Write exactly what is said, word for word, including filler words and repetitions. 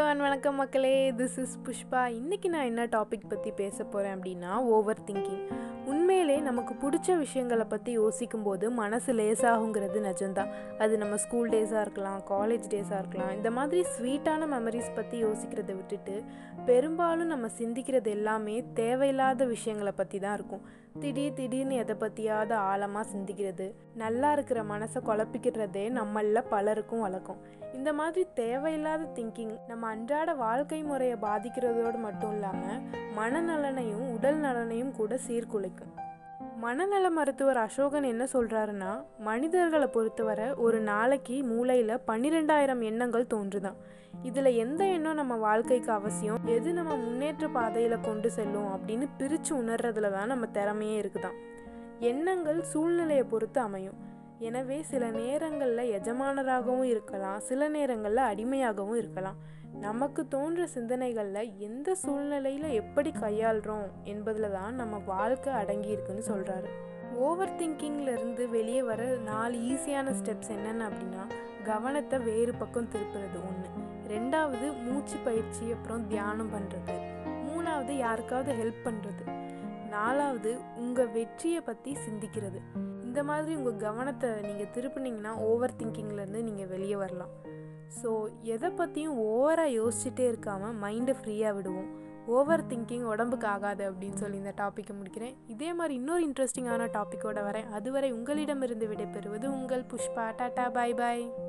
And வணக்கம் மக்களே, this is Pushpa. இன்றைக்கி நான் என்ன டாபிக் பற்றி பேச போகிறேன் அப்படின்னா, ஓவர் திங்கிங். உண்மையிலே நமக்கு பிடிச்ச விஷயங்களை பற்றி யோசிக்கும் போது மனசு லேசாகுங்கிறது நிஜம்தான். அது நம்ம ஸ்கூல் டேஸாக இருக்கலாம், காலேஜ் டேஸாக இருக்கலாம். இந்த மாதிரி ஸ்வீட்டான மெமரிஸ் பற்றி யோசிக்கிறத விட்டுட்டு பெரும்பாலும் நம்ம சிந்திக்கிறது எல்லாமே தேவையில்லாத விஷயங்களை பற்றி தான் இருக்கும். திடீர் திடீர்னு எதை பற்றியாவது ஆழமாக சிந்திக்கிறது, நல்லா இருக்கிற மனசை குழப்பிக்கிறதே நம்மளில் பலருக்கும் வழக்கம். இந்த மாதிரி தேவையில்லாத திங்கிங் நம்ம அன்றாட வாழ்க்கை முறையை பாதிக்கிறதோடு மட்டும் இல்லாமல் மனநலனையும் உடல் நலனையும் கூட சீர்குலைக்கும். மனநல மருத்துவர் அசோகன் என்ன சொல்கிறாருன்னா, மனிதர்களை பொறுத்தவரை ஒரு நாளைக்கு மூளையில் பன்னிரெண்டாயிரம் எண்ணங்கள் தோன்றுதான். இதில் எந்த எண்ணம் நம்ம வாழ்க்கைக்கு அவசியம், எது நம்ம முன்னேற்ற பாதையில் கொண்டு செல்லும் அப்படின்னு பிரித்து உணர்றதுல தான் நம்ம திறமையே இருக்குதான். எண்ணங்கள் சூழ்நிலையை பொறுத்து அமையும். எனவே சில நேரங்களில் எஜமானராகவும் இருக்கலாம், சில நேரங்களில் அடிமையாகவும் இருக்கலாம். நமக்கு தோன்ற சிந்தனைகளில் எந்த சூழ்நிலையில் எப்படி கையாளுறோம் என்பதில் தான் நம்ம வாழ்க்கை அடங்கி இருக்குன்னு சொல்கிறாரு. ஓவர் திங்கிங்லேருந்து வெளியே வர நாலு ஈஸியான ஸ்டெப்ஸ் என்னென்ன அப்படின்னா, கவனத்தை வேறு பக்கம் திருப்புறது ஒன்று, ரெண்டாவது மூச்சு பயிற்சி, அப்புறம் தியானம் பண்ணுறது, மூணாவது யாருக்காவது ஹெல்ப் பண்ணுறது, நாலாவது உங்கள் வெற்றியை பற்றி சிந்திக்கிறது. இந்த மாதிரி உங்கள் கவனத்தை நீங்கள் திருப்பினீங்கன்னா ஓவர் திங்கிங்லேருந்து நீங்கள் வெளியே வரலாம். ஸோ எதை பற்றியும் ஓவராக யோசிச்சுட்டே இருக்காமல் மைண்டை ஃப்ரீயாக விடுவோம். ஓவர் திங்கிங் உடம்புக்கு ஆகாது அப்படின்னு சொல்லி இந்த டாப்பிக்கை முடிக்கிறேன். இதே மாதிரி இன்னொரு இன்ட்ரெஸ்டிங்கான டாப்பிக்கோடு வரேன். அதுவரை உங்களிடமிருந்து விடைபெறுவது உங்கள் புஷ்பா. டாடா, பாய் பாய்.